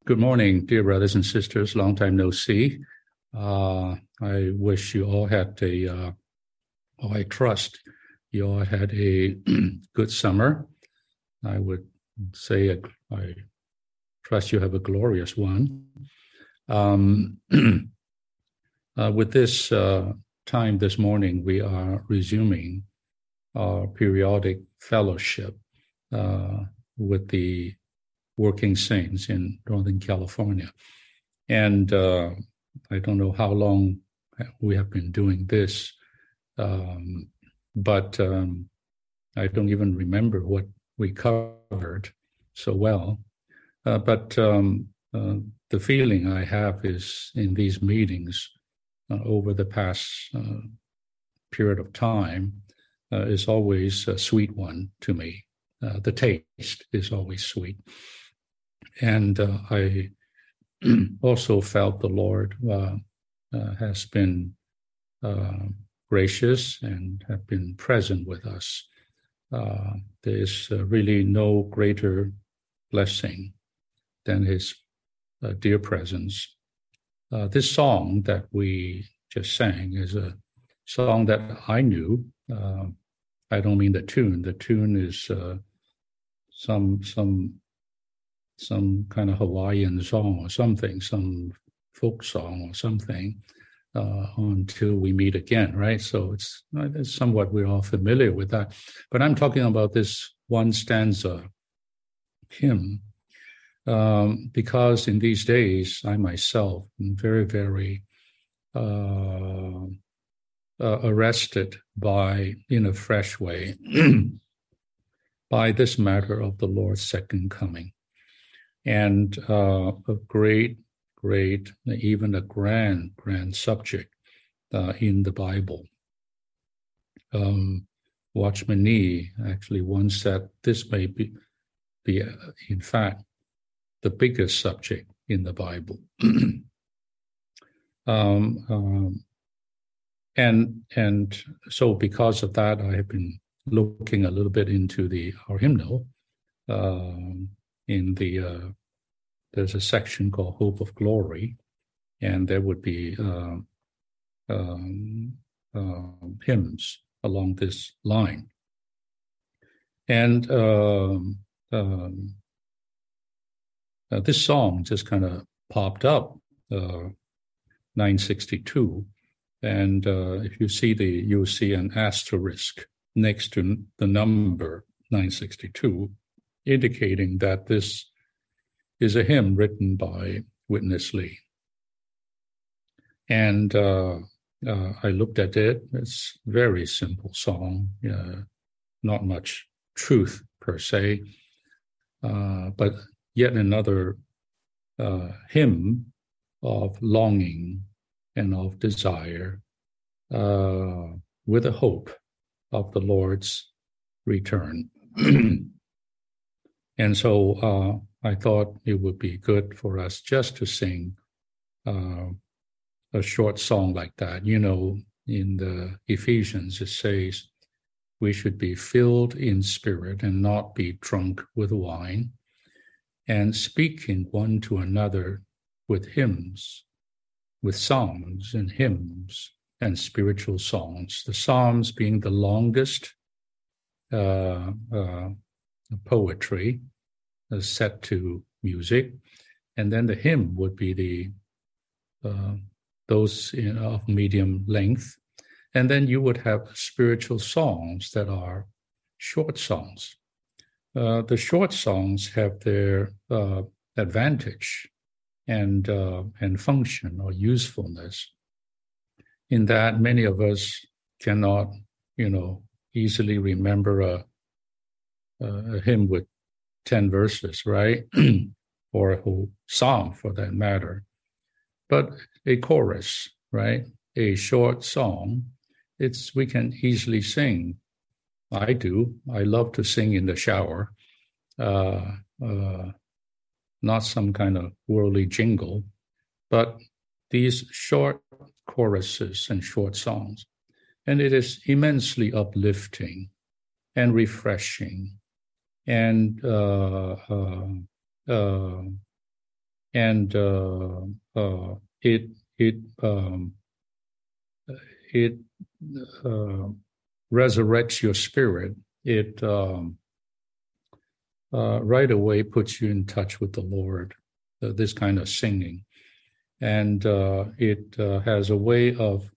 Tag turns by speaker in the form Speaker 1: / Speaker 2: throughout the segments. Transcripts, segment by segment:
Speaker 1: Good morning, dear brothers and sisters. Long time no see. I wish you all had I trust you all had a good summer. I would say I trust you have a glorious one. With this time this morning, we are resuming our periodic fellowship with the working saints in Northern California. And I don't know how long we have been doing this, but I don't even remember what we covered so well. But the feeling I have is in these meetings over the past period of time is always a sweet one to me. The taste is always sweet. And I also felt the Lord has been gracious and have been present with us. There is really no greater blessing than His dear presence. This song that we just sang is a song that I knew. I don't mean the tune. The tune is some kind of Hawaiian song or something, some folk song or something, until we meet again, right? So it's somewhat, we're all familiar with that. But I'm talking about this one stanza hymn, because in these days, I myself am very, very arrested in a fresh way, by this matter of the Lord's second coming. And a great, even a grand subject in the Bible. Watchman Nee actually once said this may be in fact, the biggest subject in the Bible. And so because of that, I have been looking a little bit into our hymnal. There's a section called Hope of Glory, and there would be hymns along this line. And this song just kind of popped up, 962, and if you see you'll see an asterisk next to the number 962, indicating that this is a hymn written by Witness Lee. And I looked at it. It's a very simple song, not much truth per se, but yet another hymn of longing and of desire, with a hope of the Lord's return. And so I thought it would be good for us just to sing a short song like that. You know, in the Ephesians, it says we should be filled in spirit and not be drunk with wine, and speaking one to another with hymns, with psalms and hymns and spiritual songs. The psalms being the longest poetry set to music, and then the hymn would be those of medium length, and then you would have spiritual songs that are short songs. The short songs have their advantage and function or usefulness, in that many of us cannot, easily remember a hymn with 10 verses, right? Or a whole psalm for that matter. But a chorus, right? A short song, we can easily sing. I do. I love to sing in the shower. Not some kind of worldly jingle, but these short choruses and short songs. And it is immensely uplifting and refreshing and and it resurrects your spirit. It right away puts you in touch with the Lord, this kind of singing. And it has a way of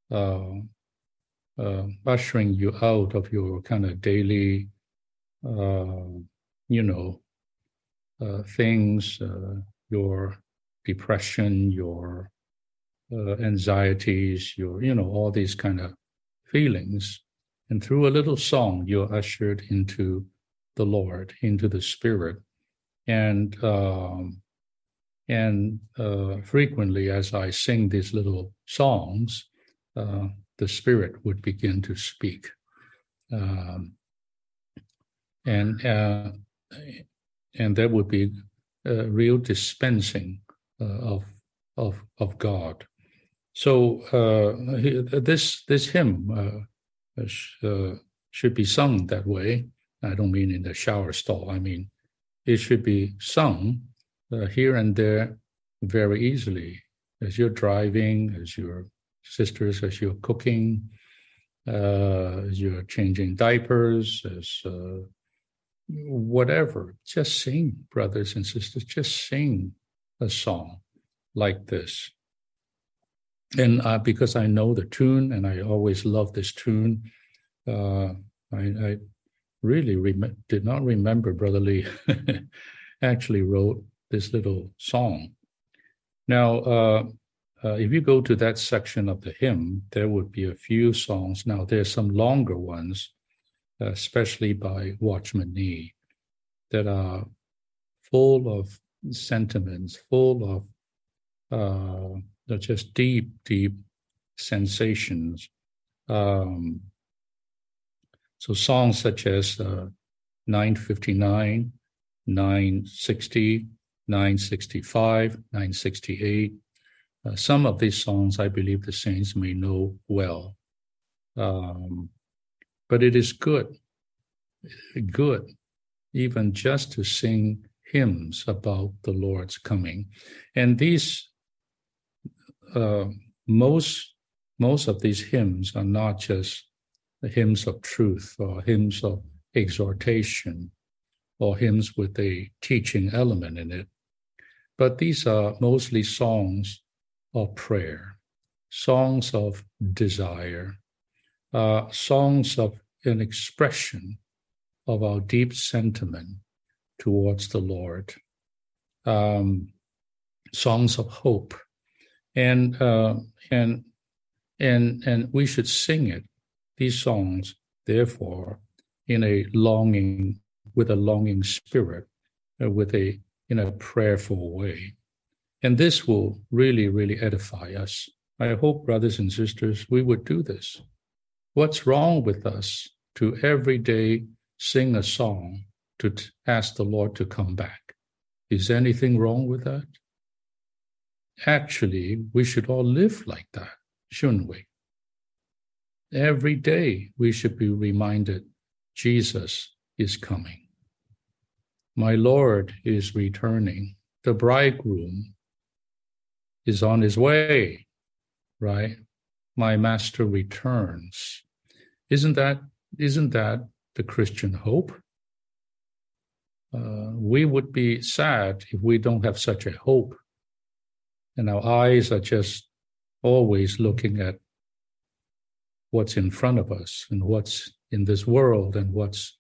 Speaker 1: ushering you out of your kind of daily, things, your depression, your anxieties, your, all these kind of feelings. And through a little song, you're ushered into the Lord, into the Spirit. And frequently, as I sing these little songs, the Spirit would begin to speak. And there would be a real dispensing of God. So this hymn should be sung that way. I don't mean in the shower stall. I mean, it should be sung here and there very easily as you're driving, as your sisters, as you're cooking, as you're changing diapers, as whatever. Just sing, brothers and sisters. Just sing a song like this. And because I know the tune, and I always love this tune, I really did not remember Brother Lee actually wrote this little song. Now, if you go to that section of the hymn, there would be a few songs. Now, there's some longer ones, especially by Watchman Nee, that are full of sentiments, full of just deep, deep sensations. So songs such as 959, 960, 965, 968. Some of these songs I believe the saints may know well. But it is good, even just to sing hymns about the Lord's coming. And these, most of these hymns are not just the hymns of truth or hymns of exhortation or hymns with a teaching element in it, but these are mostly songs of prayer, songs of desire, songs of an expression of our deep sentiment towards the Lord, songs of hope, and we should sing it. These songs, therefore, with a longing spirit, in a prayerful way. And this will really, really edify us. I hope, brothers and sisters, we would do this. What's wrong with us to every day sing a song to ask the Lord to come back? Is anything wrong with that? Actually, we should all live like that, shouldn't we? Every day we should be reminded Jesus is coming. My Lord is returning. The bridegroom is on his way, right? My master returns. Isn't that the Christian hope? We would be sad if we don't have such a hope, and our eyes are just always looking at what's in front of us and what's in this world and what's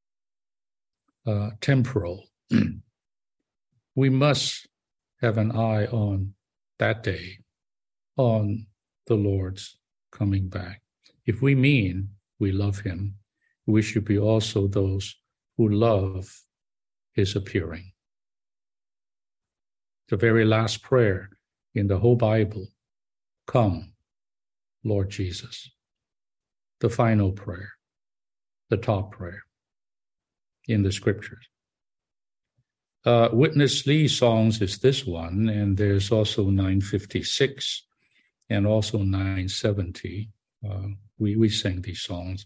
Speaker 1: temporal. We must have an eye on that day, on the Lord's coming back. If we mean we love him, we should be also those who love his appearing. The very last prayer in the whole Bible, come, Lord Jesus. The final prayer, the top prayer in the scriptures. Witness Lee songs is this one, and there's also 956 and also 970. We sang these songs.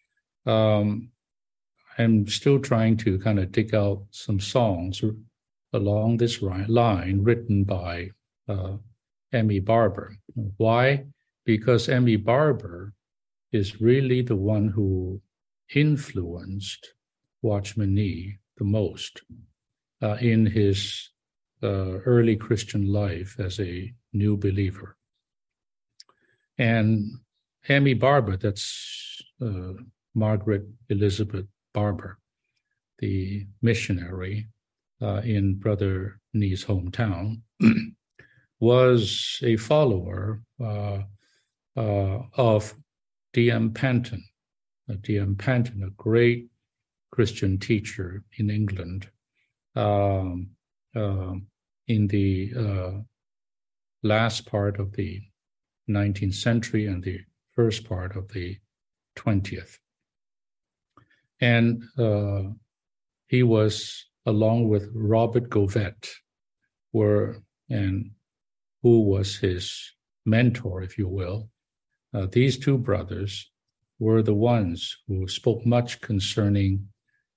Speaker 1: I'm still trying to kind of dig out some songs along this line written by M.E. Barber. Why? Because M.E. Barber is really the one who influenced Watchman Nee the most in his early Christian life as a new believer. And M.E. Barber, that's Margaret Elizabeth Barber, the missionary in Brother Nee's hometown, was a follower of D.M. Panton. D.M. Panton, a great Christian teacher in England in the last part of the 19th century and the first part of the 20th. And he was, along with Robert Govett, who was his mentor, if you will. These two brothers were the ones who spoke much concerning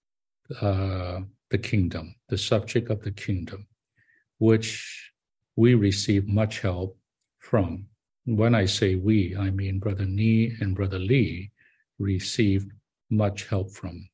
Speaker 1: the kingdom, the subject of the kingdom, which we received much help from. When I say we, I mean Brother Nee and Brother Lee received much help from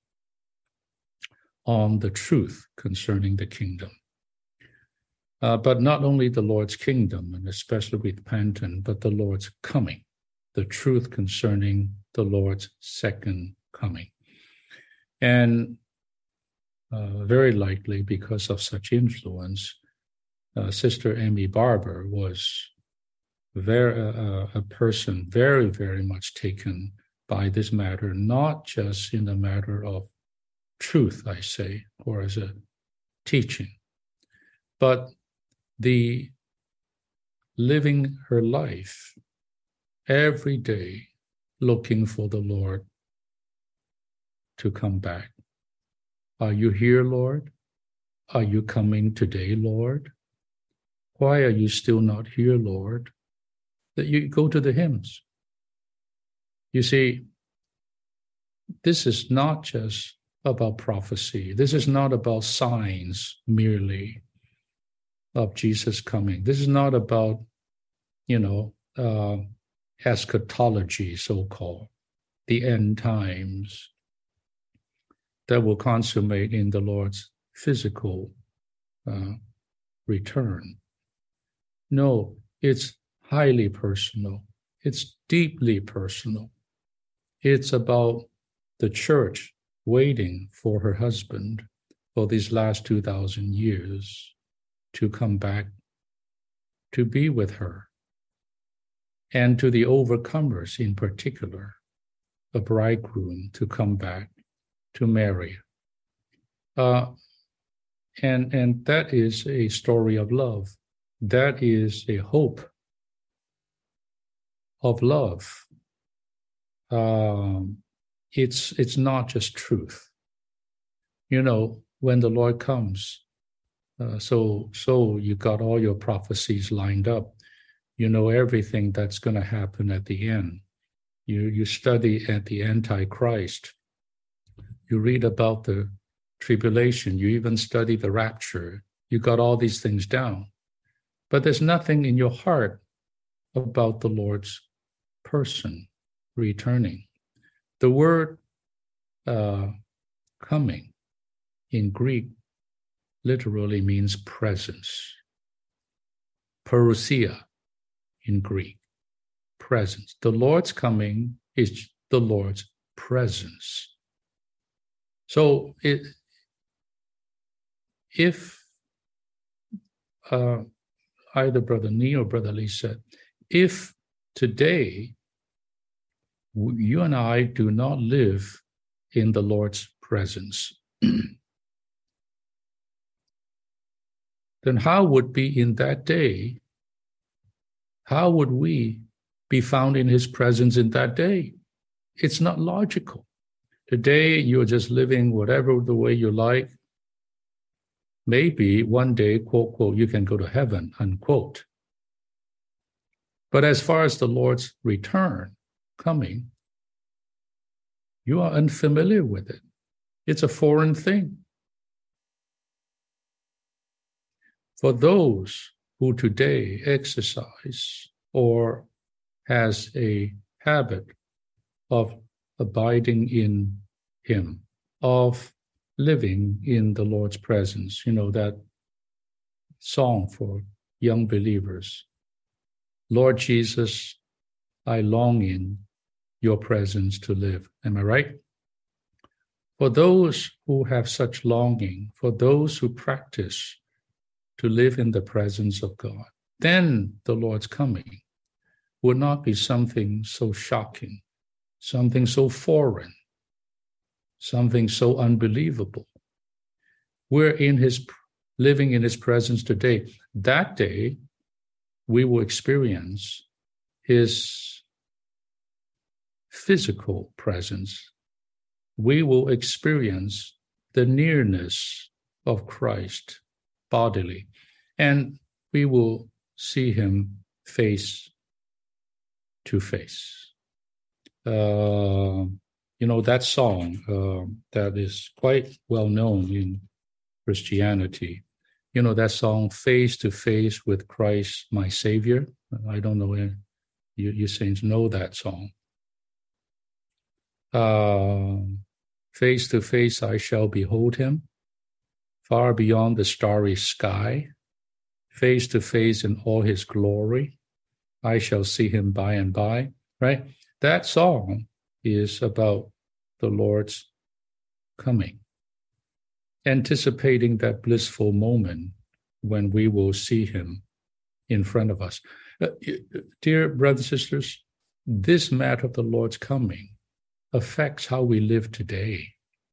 Speaker 1: on the truth concerning the kingdom. But not only the Lord's kingdom, and especially with Panton, but the Lord's coming, the truth concerning the Lord's second coming. And very likely because of such influence, Sister M.E. Barber was a person very, very much taken by this matter, not just in the matter of truth, I say, or as a teaching, but the living her life every day looking for the Lord to come back. Are you here, Lord? Are you coming today, Lord? Why are you still not here, Lord? That you go to the hymns. You see, this is not just about prophecy. This is not about signs merely of Jesus coming. This is not about, eschatology, so-called, the end times that will consummate in the Lord's physical return. No, it's highly personal. It's deeply personal. It's about the church waiting for her husband for these last 2,000 years to come back to be with her, and to the overcomers in particular, a bridegroom to come back to marry. And that is a story of love. That is a hope of love. It's not just truth. When the Lord comes, so you got all your prophecies lined up. You know everything that's going to happen at the end. You study at the Antichrist. You read about the tribulation. You even study the rapture. You got all these things down. But there's nothing in your heart about the Lord's person returning. The word coming in Greek literally means presence. Parousia in Greek, presence. The Lord's coming is the Lord's presence. So if either Brother Nee or Brother Lee said, if today you and I do not live in the Lord's presence, then how would be in that day? How would we be found in his presence in that day? It's not logical. Today, you're just living whatever the way you like. Maybe one day, quote, quote, you can go to heaven, unquote. But as far as the Lord's return, coming, you are unfamiliar with it. It's a foreign thing. For those who today exercise or has a habit of abiding in him, of living in the Lord's presence, that song for young believers, Lord Jesus, I long in your presence to live. Am I right? For those who have such longing, for those who practice to live in the presence of God, then the Lord's coming would not be something so shocking, something so foreign, something so unbelievable. We're living in his presence today. That day, we will experience his physical presence. We will experience the nearness of Christ bodily, and we will see him face to face. That song that is quite well known in Christianity, that song, Face to Face with Christ, my Savior. I don't know if you saints know that song. Face to face I shall behold him, far beyond the starry sky. Face to face in all his glory, I shall see him by and by, right? That song is about the Lord's coming, anticipating that blissful moment when we will see him in front of us. Dear brothers and sisters, this matter of the Lord's coming affects how we live today.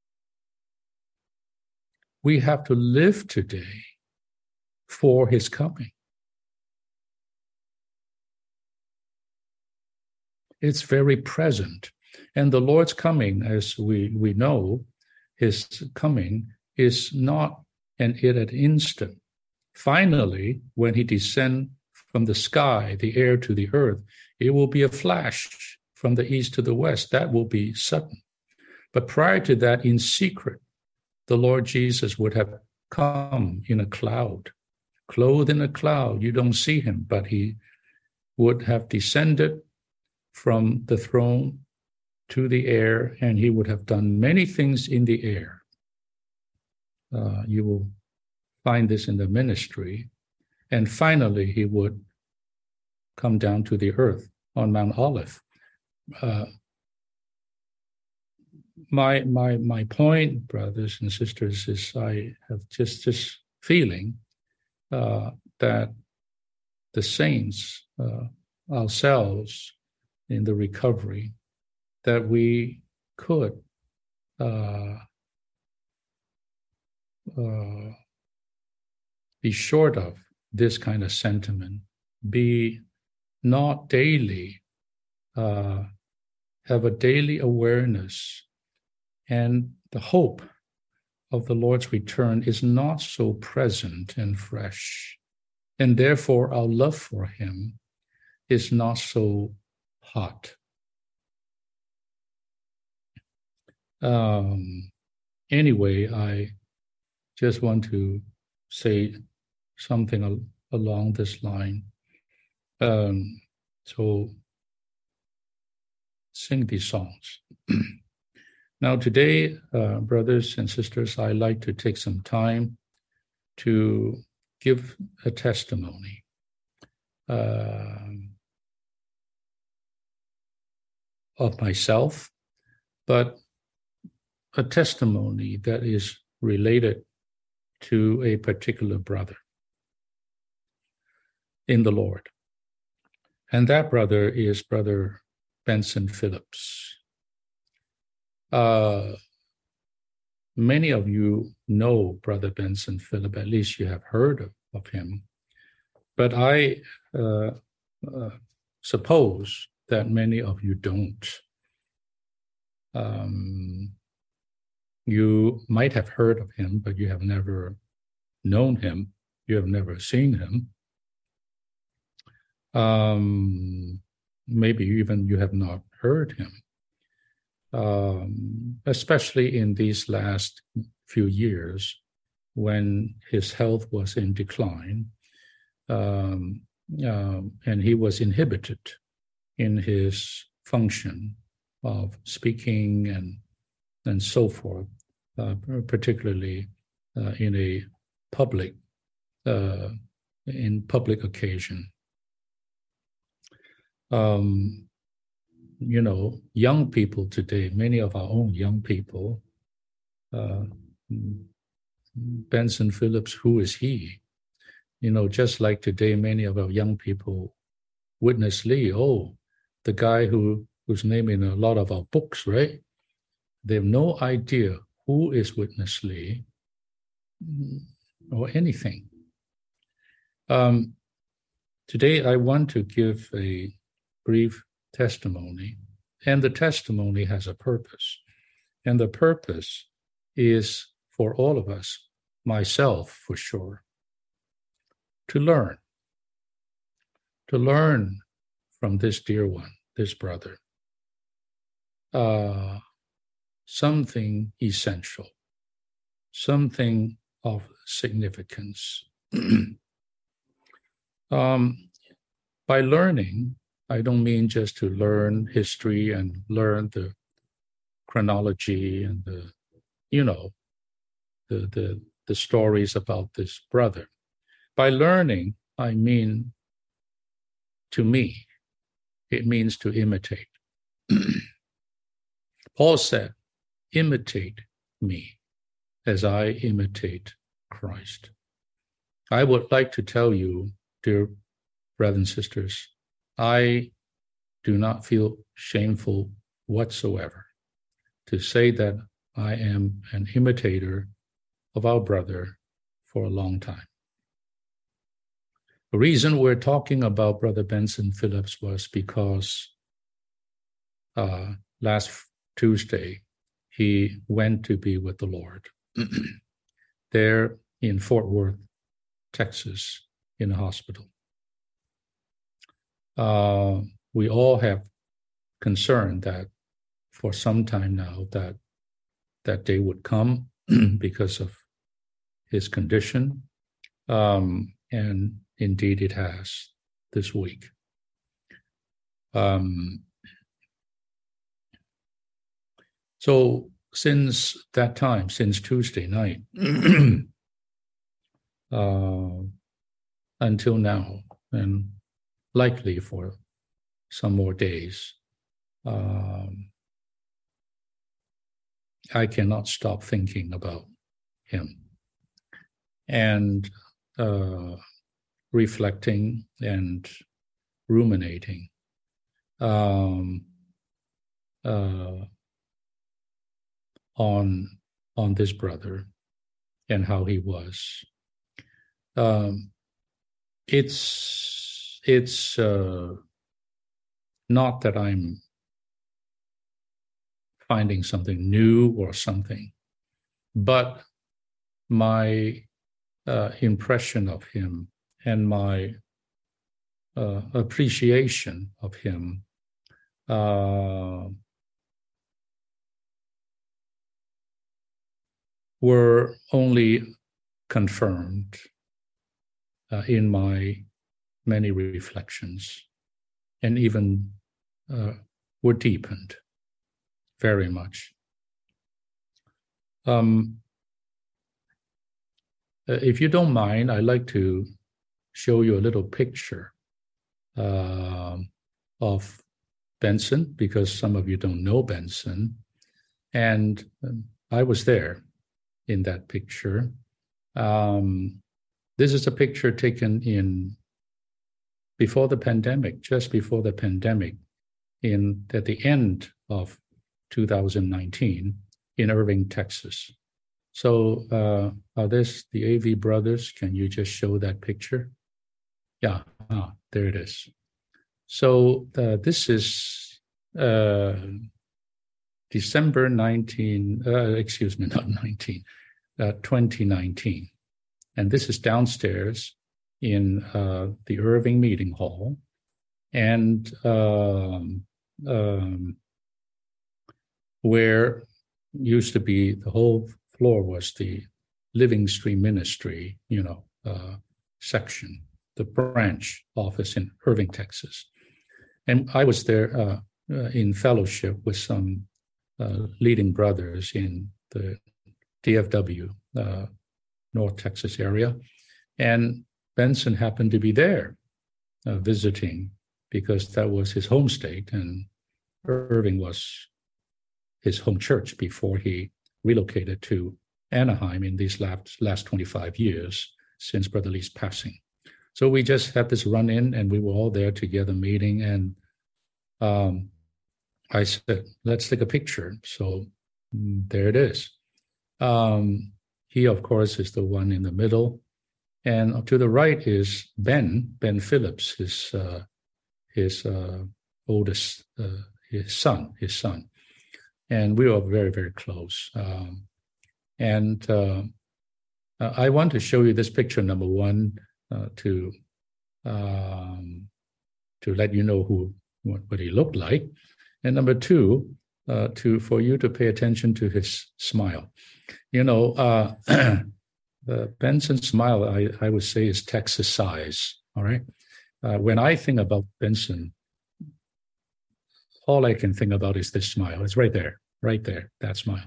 Speaker 1: We have to live today for his coming. It's very present. And the Lord's coming, as we know, his coming is not an instant. Finally, when he descends from the sky, the air to the earth, it will be a flash from the east to the west. That will be sudden. But prior to that, in secret, the Lord Jesus would have come in a cloud, clothed in a cloud. You don't see him, but he would have descended from the throne to the air, and he would have done many things in the air. You will find this in the ministry. And finally, he would come down to the earth on Mount Olive. My point, brothers and sisters, is I have just this feeling that the saints, ourselves in the recovery, that we could be short of this kind of sentiment, be not daily, have a daily awareness, and the hope of the Lord's return is not so present and fresh, and therefore our love for him is not so hot. Anyway, I just want to say something along this line. So sing these songs. Now today, brothers and sisters, I like to take some time to give a testimony. Of myself, but a testimony that is related to a particular brother in the Lord. And that brother is Brother Benson Phillips. Many of you know Brother Benson Phillips, at least you have heard of him. But I suppose that many of you don't. You might have heard of him, but you have never known him. You have never seen him. Maybe even you have not heard him. Especially in these last few years, when his health was in decline, and he was inhibited in his function of speaking and so forth, particularly in a public occasion. Young people today, many of our own young people, Benson Phillips, who is he? Just like today, many of our young people, Witness Lee, the guy who's named in a lot of our books, right? They have no idea who is Witness Lee or anything. Today, I want to give a brief testimony, and the testimony has a purpose. And the purpose is for all of us, myself for sure, to learn from this dear one, this brother, something essential, something of significance. By learning, I don't mean just to learn history and learn the chronology and the stories about this brother. By learning, I mean, to me, it means to imitate. Paul said, imitate me as I imitate Christ. I would like to tell you, dear brothers and sisters, I do not feel shameful whatsoever to say that I am an imitator of our brother for a long time. The reason we're talking about Brother Benson Phillips was because last Tuesday, he went to be with the Lord there in Fort Worth, Texas, in a hospital. We all have concern that for some time now that day would come because of his condition, and indeed it has this week. So since that time, since Tuesday night, until now, and likely for some more days, I cannot stop thinking about him and reflecting and ruminating on this brother and how he was. It's not that I'm finding something new or something, but my impression of him and my appreciation of him were only confirmed in my many reflections, and even were deepened very much. If you don't mind, I'd like to show you a little picture of Benson, because some of you don't know Benson. And I was there in that picture. This is a picture taken before the pandemic, just before the pandemic, at the end of 2019 in Irving, Texas. So are this the AV brothers? Can you just show that picture? Yeah, there it is. So this is December 2019. And this is downstairs in the Irving Meeting Hall. And where used to be the whole floor was the Living Stream Ministry, section, the branch office in Irving, Texas. And I was there in fellowship with some leading brothers in the DFW, North Texas area. And Benson happened to be there visiting because that was his home state, and Irving was his home church before he relocated to Anaheim in these last 25 years since Brother Lee's passing. So we just had this run-in, and we were all there together meeting, and I said, let's take a picture. So there it is. He, of course, is the one in the middle. And to the right is Ben Phillips, his oldest, his son. And we were very, very close. I want to show you this picture, number one, to let you know what he looked like. And number two, for you to pay attention to his smile. Benson's smile, I would say, is Texas size. All right. When I think about Benson, all I can think about is this smile. It's right there, that smile.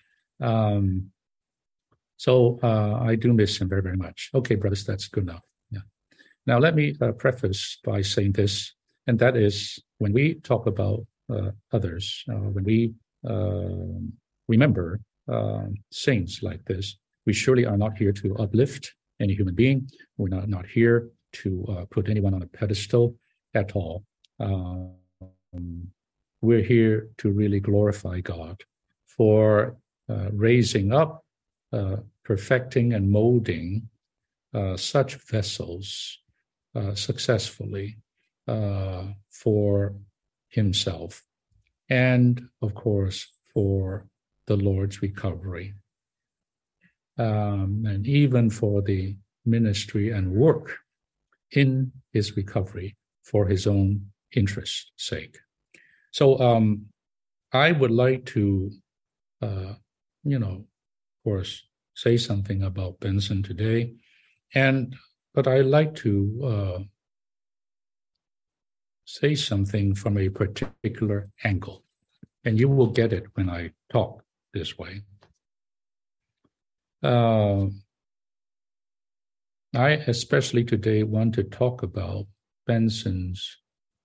Speaker 1: So I do miss him very, very much. Okay, brothers, that's good enough. Yeah. Now let me preface by saying this, and that is when we talk about others, when we remember saints like this, we surely are not here to uplift any human being. We're not here to put anyone on a pedestal at all. We're here to really glorify God for raising up, perfecting, and molding such vessels successfully for himself, and of course for the Lord's recovery, and even for the ministry and work in his recovery for his own interest's sake. So I would like to, of course, say something about Benson today, but I like to say something from a particular angle, and you will get it when I talk this way. I especially today want to talk about Benson's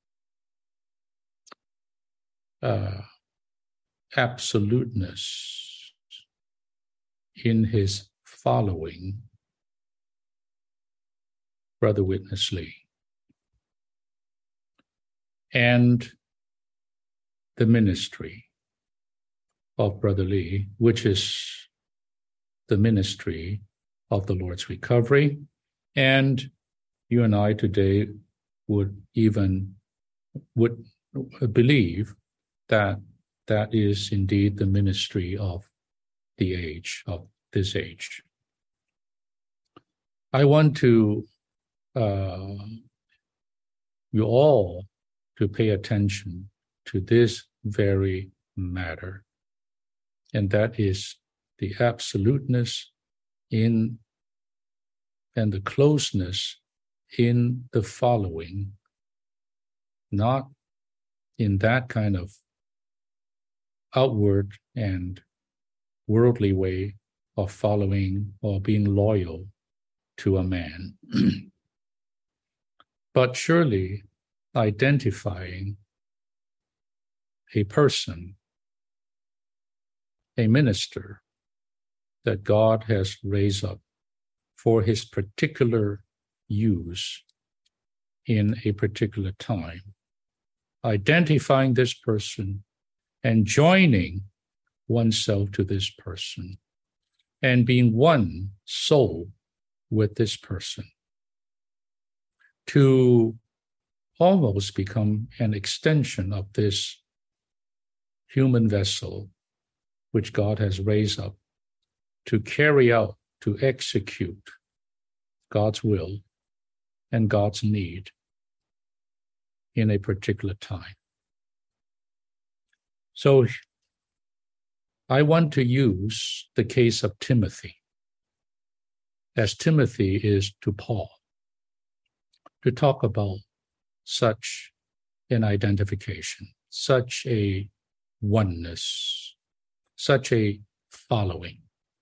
Speaker 1: absoluteness in his following Brother Witness Lee, and the ministry of Brother Lee, which is the ministry of the Lord's recovery. And you and I today would believe that that is indeed the ministry of the age, of this age. I want to you all to pay attention to this very matter, and that is the absoluteness in and the closeness in the following, not in that kind of outward and worldly way of following or being loyal to a man, but surely identifying a person, a minister that God has raised up for his particular use in a particular time, identifying this person and joining oneself to this person and being one soul with this person to almost become an extension of this human vessel which God has raised up to carry out, to execute God's will and God's need in a particular time. So I want to use the case of Timothy as Timothy is to Paul, to talk about such an identification, such a oneness, such a following.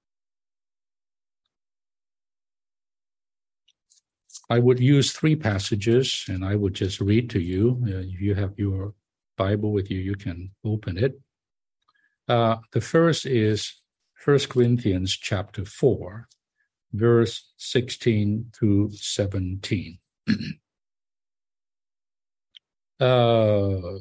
Speaker 1: I would use 3 passages, and I would just read to you. If you have your Bible with you, you can open it. The first is 1 Corinthians chapter 4, verse 16 through 17. Paul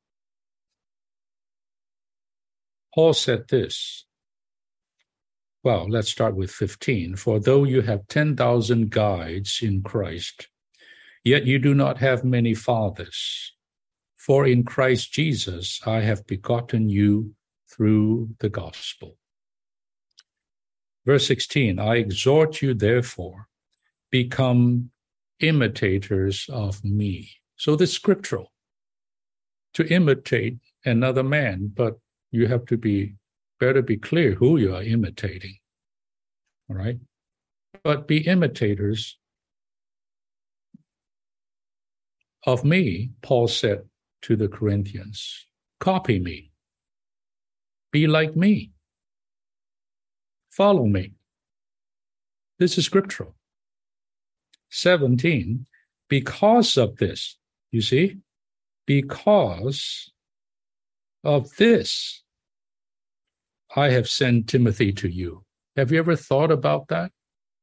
Speaker 1: said this. Well, let's start with 15. For though you have 10,000 guides in Christ, yet you do not have many fathers. For in Christ Jesus I have begotten you through the gospel. Verse 16, I exhort you therefore, become imitators of me. So this is scriptural. To imitate another man, but you have to better be clear who you are imitating. All right? But be imitators of me, Paul said to the Corinthians. Copy me. Be like me. Follow me. This is scriptural. 17, because of this, you see, because of this, I have sent Timothy to you. Have you ever thought about that?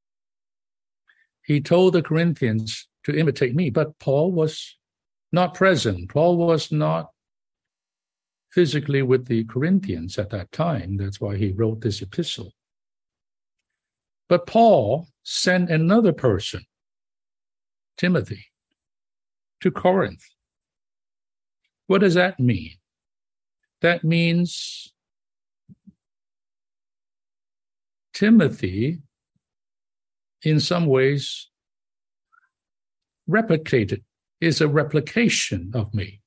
Speaker 1: He told the Corinthians to imitate me, but Paul was not present. Paul was not physically with the Corinthians at that time. That's why he wrote this epistle. But Paul sent another person, Timothy, to Corinth. What does that mean? That means Timothy, in some ways, is a replication of me.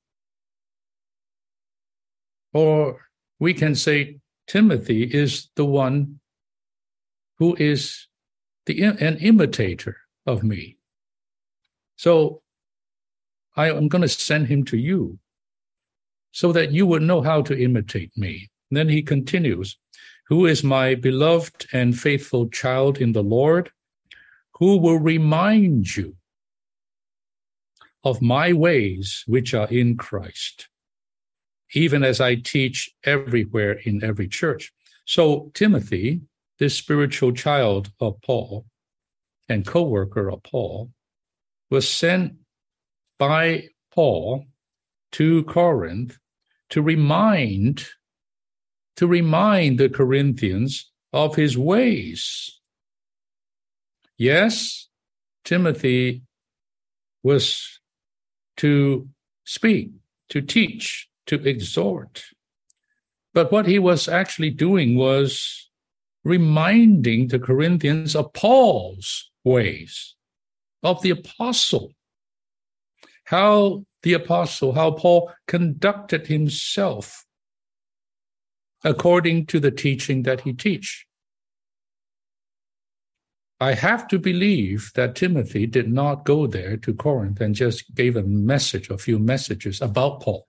Speaker 1: Or we can say Timothy is the one who is an imitator of me. So I am going to send him to you so that you would know how to imitate me. And then he continues, who is my beloved and faithful child in the Lord, who will remind you of my ways which are in Christ, even as I teach everywhere in every church. So Timothy, this spiritual child of Paul and co-worker of Paul, was sent by Paul to Corinth to remind the Corinthians of his ways. Yes, Timothy was to speak, to teach, to exhort. But what he was actually doing was reminding the Corinthians of Paul's ways, of the apostle, how Paul conducted himself according to the teaching that he teach. I have to believe that Timothy did not go there to Corinth and just gave a few messages about Paul.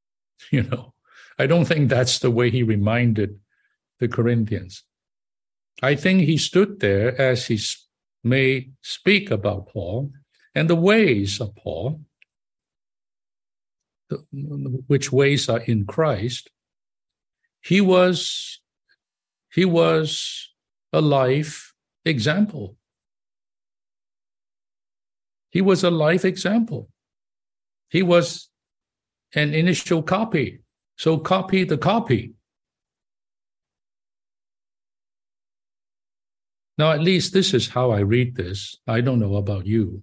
Speaker 1: I don't think that's the way he reminded the Corinthians. I think he stood there as he may speak about Paul and the ways of Paul, which ways are in Christ. He was a life example. He was a life example. He was an initial copy. So copy the copy. Now, at least this is how I read this. I don't know about you.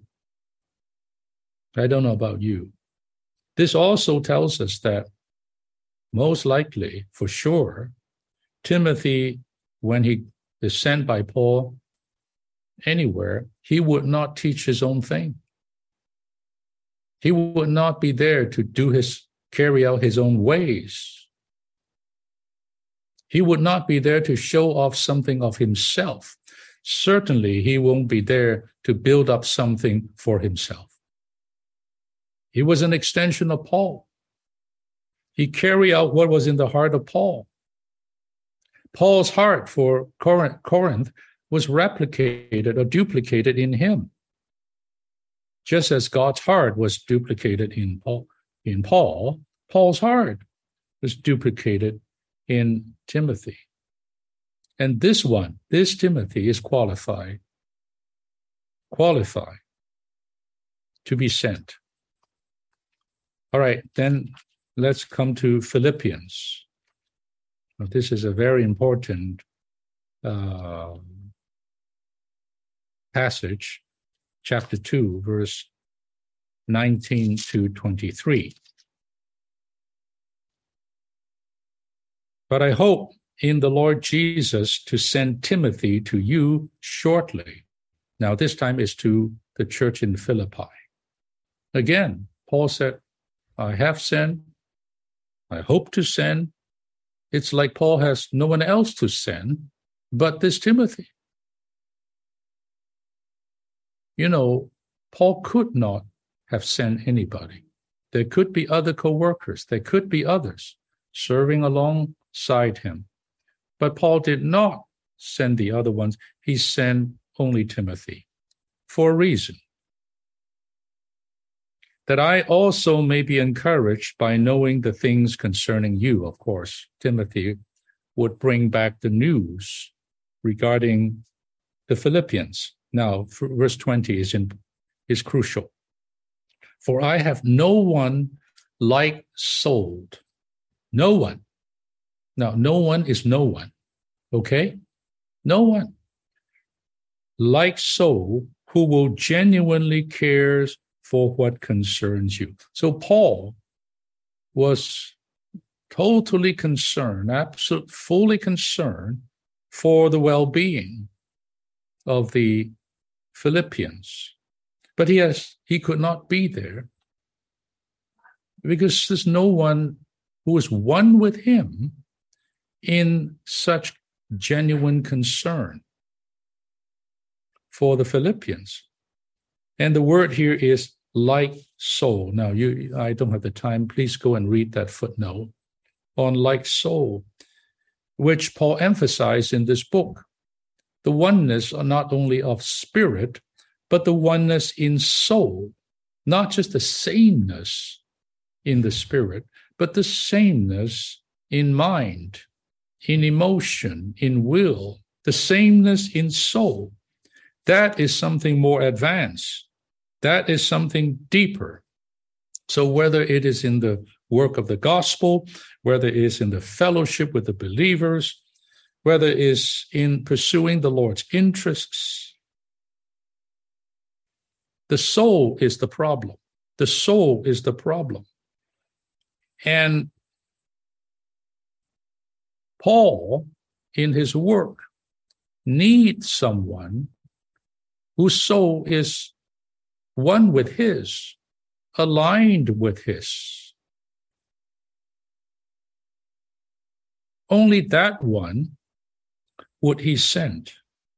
Speaker 1: This also tells us that most likely, for sure, Timothy, when he is sent by Paul anywhere, he would not teach his own thing. He would not be there to carry out his own ways. He would not be there to show off something of himself. certainly he won't be there to build up something for himself. He was an extension of Paul. He carried out what was in the heart of Paul. Paul's heart for Corinth was replicated or duplicated in him, just as God's heart was duplicated in Paul. Paul's heart was duplicated in Timothy. And this Timothy, is qualified to be sent. All right, then let's come to Philippians. Now, this is a very important passage, chapter 2, verse 19 to 23. But I hope in the Lord Jesus to send Timothy to you shortly. Now, this time is to the church in Philippi. Again, Paul said, I have sent, I hope to send. It's like Paul has no one else to send but this Timothy. You know, Paul could not have sent anybody. There could be other co-workers. There could be others serving alongside him. But Paul did not send the other ones. He sent only Timothy for a reason. That I also may be encouraged by knowing the things concerning you. Of course, Timothy would bring back the news regarding the Philippians. Now, verse 20 is crucial. For I have no one like souled. No one. Now, no one is no one. Okay? No one. Like soul who will genuinely cares for what concerns you. So Paul was totally concerned, absolutely fully concerned for the well-being of the Philippians. But he could not be there because there's no one who is one with him in such genuine concern for the Philippians. And the word here is like soul. Now, I don't have the time. Please go and read that footnote on like soul, which Paul emphasized in this book. The oneness not only of spirit, but the oneness in soul, not just the sameness in the spirit, but the sameness in mind, in emotion, in will, the sameness in soul. That is something more advanced. That is something deeper. So whether it is in the work of the gospel, whether it is in the fellowship with the believers, whether it is in pursuing the Lord's interests, the soul is the problem. The soul is the problem. And Paul, in his work, needs someone whose soul is one with his, aligned with his. Only that one would he send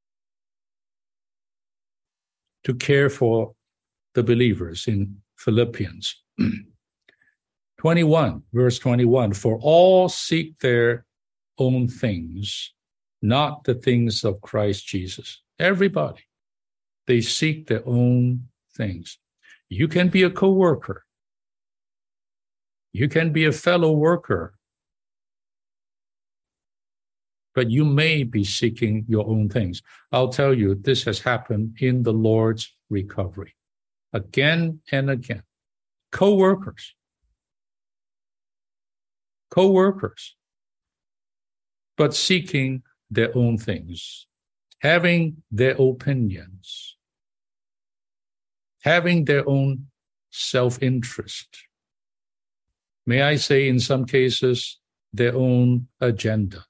Speaker 1: to care for the believers in Philippians. 21, verse 21, for all seek their own things, not the things of Christ Jesus. Everybody, they seek their own things. You can be a co-worker. You can be a fellow worker. But you may be seeking your own things. I'll tell you, this has happened in the Lord's recovery. Again and again. Co-workers. Co-workers. But seeking their own things. Having their opinions. Having their own self-interest. May I say, in some cases, their own agenda.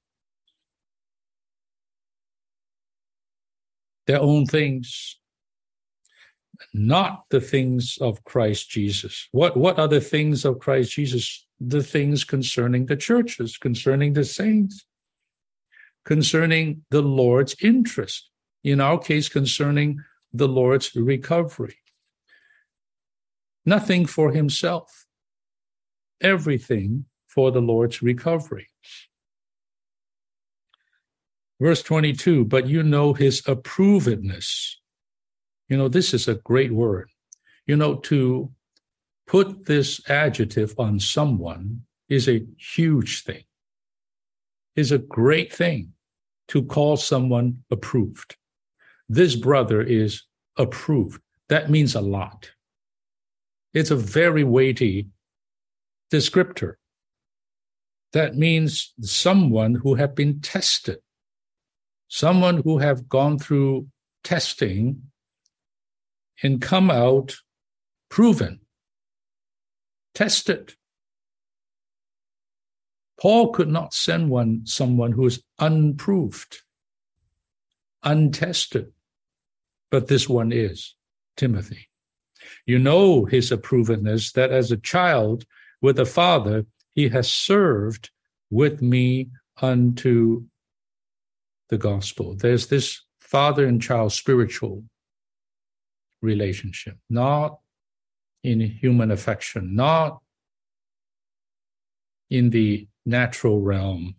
Speaker 1: Their own things, not the things of Christ Jesus. What are the things of Christ Jesus? The things concerning the churches, concerning the saints, concerning the Lord's interest. in our case concerning the Lord's recovery. Nothing for himself, everything for the Lord's recovery. Verse 22, but you know his approvedness. This is a great word. To put this adjective on someone is a huge thing, is a great thing to call someone approved. This brother is approved. That means a lot. It's a very weighty descriptor. That means someone who have been tested, someone who have gone through testing and come out proven, tested. Paul could not send someone who is unproved, untested, but this one is Timothy. You know his approvedness, that as a child with a father, he has served with me unto the gospel. There's this father and child spiritual relationship, not in human affection, not in the natural realm.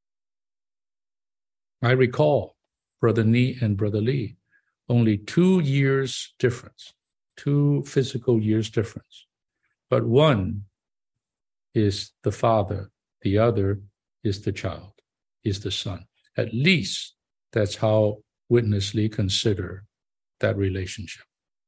Speaker 1: I recall Brother Nee and Brother Lee, only 2 years difference, 2 physical years difference. But one is the father, the other is the child, is the son. At least that's how Witness Lee consider that relationship.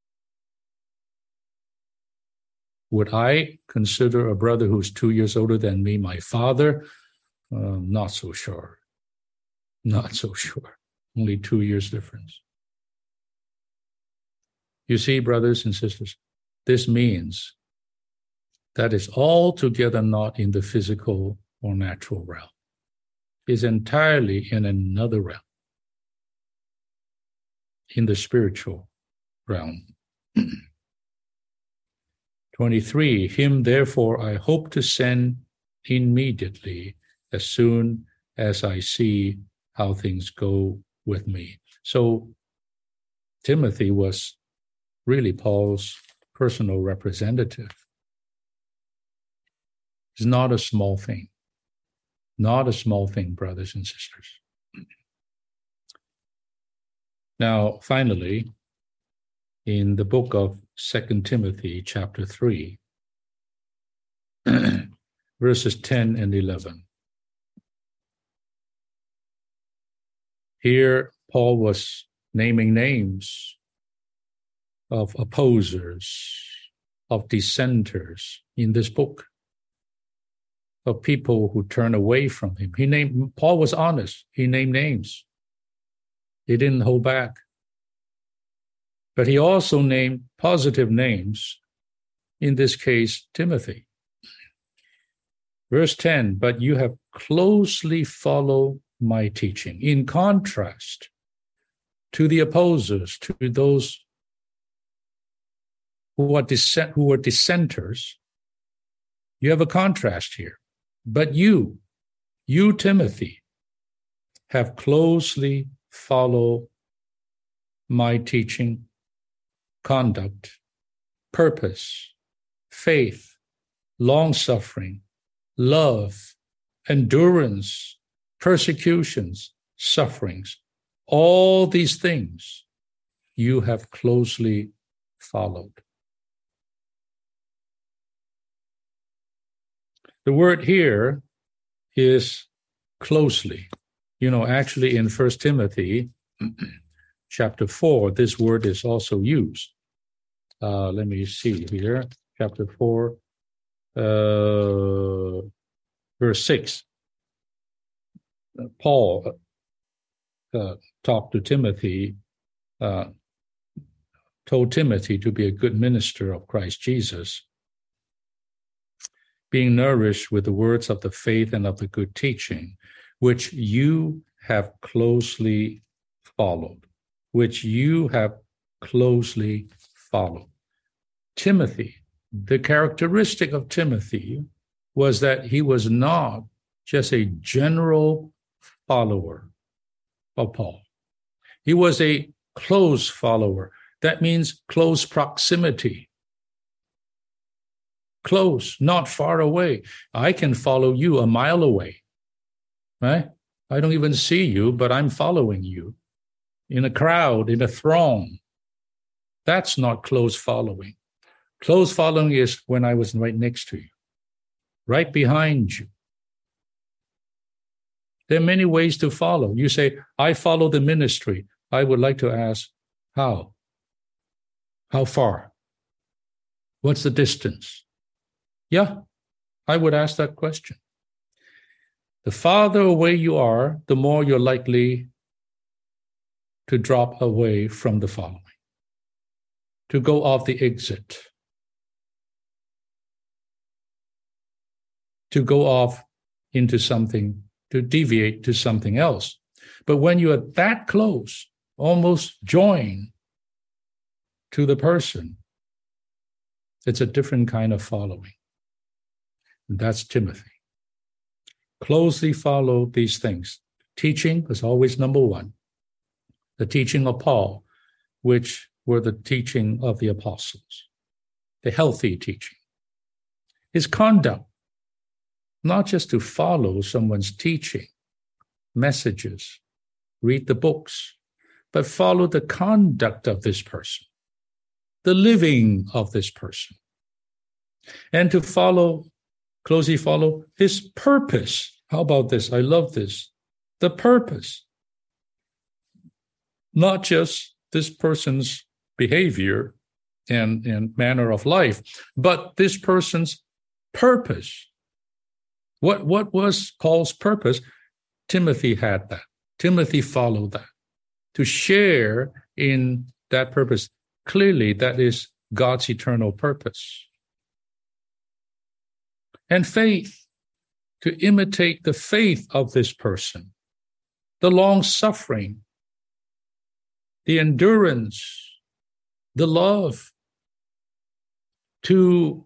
Speaker 1: Would I consider a brother who's 2 years older than me my father? Not so sure. Not so sure. Only 2 years difference. You see, brothers and sisters, this means that is altogether not in the physical or natural realm. It's entirely in another realm, in the spiritual realm. 23, him therefore I hope to send immediately as soon as I see how things go with me. So Timothy was really Paul's personal representative. It's not a small thing. Not a small thing, brothers and sisters. Now, finally, in the book of 2 Timothy, chapter 3, verses 10 and 11. Here, Paul was naming names of opposers, of dissenters in this book, of people who turn away from him. Paul was honest. He named names. He didn't hold back. But he also named positive names, in this case, Timothy. Verse 10, but you have closely followed my teaching. In contrast to the opposers, to those who are dissenters, you have a contrast here. But you, Timothy, have closely followed my teaching, conduct, purpose, faith, long-suffering, love, endurance, persecutions, sufferings. All these things you have closely followed. The word here is closely. Actually in 1 Timothy chapter 4, this word is also used. Let me see here. Chapter 4, verse 6. Paul talked to Timothy, told Timothy to be a good minister of Christ Jesus, being nourished with the words of the faith and of the good teaching, which you have closely followed, Timothy, the characteristic of Timothy was that he was not just a general follower of Paul. He was a close follower. That means close proximity. Close, not far away. I can follow you a mile away, right? I don't even see you, but I'm following you in a crowd, in a throng. That's not close following. Close following is when I was right next to you, right behind you. There are many ways to follow. You say, I follow the ministry. I would like to ask, how? How far? What's the distance? Yeah, I would ask that question. The farther away you are, the more you're likely to drop away from the following, to go off the exit, to go off into something, to deviate to something else. But when you are that close, almost joined to the person, it's a different kind of following. And that's Timothy. Closely follow these things. Teaching is always number one. The teaching of Paul, which were the teaching of the apostles, the healthy teaching. His conduct, not just to follow someone's teaching, messages, read the books, but follow the conduct of this person, the living of this person, and to closely follow his purpose. How about this? I love this. The purpose. Not just this person's behavior and manner of life, but this person's purpose. What was Paul's purpose? Timothy had that. Timothy followed that. To share in that purpose. Clearly, that is God's eternal purpose. And faith, to imitate the faith of this person, the long-suffering, the endurance, the love, to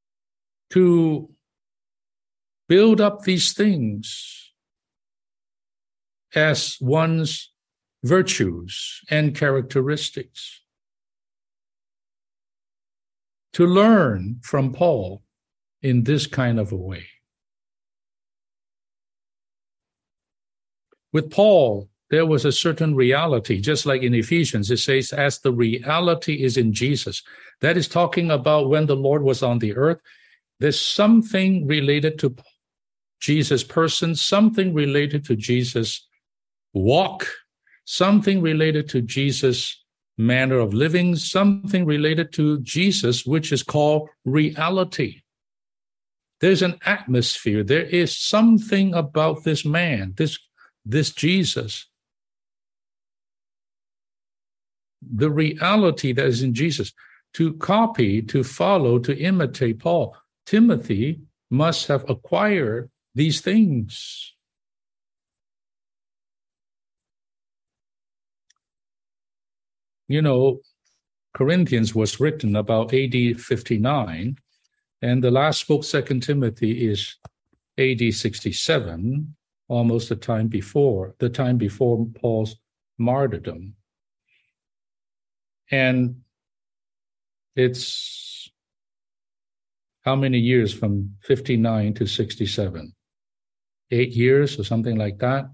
Speaker 1: build up these things as one's virtues and characteristics. To learn from Paul in this kind of a way. With Paul, there was a certain reality, just like in Ephesians, it says, as the reality is in Jesus. That is talking about when the Lord was on the earth. There's something related to Jesus' person, something related to Jesus' walk, something related to Jesus' manner of living, something related to Jesus, which is called reality. There's an atmosphere. There is something about this man, this Jesus. The reality that is in Jesus. To copy, to follow, to imitate Paul, Timothy must have acquired these things. You know, Corinthians was written about AD 59, and the last book, 2 Timothy, is AD 67, almost the time before Paul's martyrdom. And it's how many years from 59 to 67? 8 years or something like that.